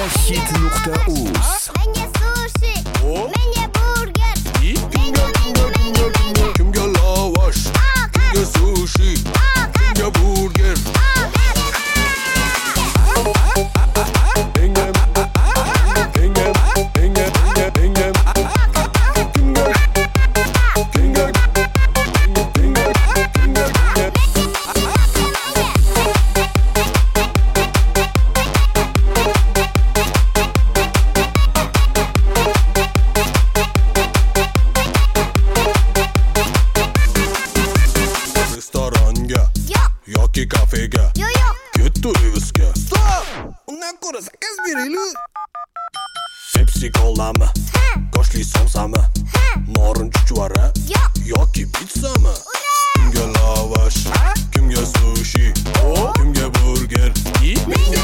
Hit.uz. Menga sushi, menga burger, Kimga lavash, kimga sushi, kimga burger. Restoranga yoki kafega ketdi rivsga. Stop! Undan ko'ra zakaz beraylik. Pepsi kolami, go'shtli somsami, norin chuchvara yoki pizzami? Kimga lavash, kimga sushi, kimga burger,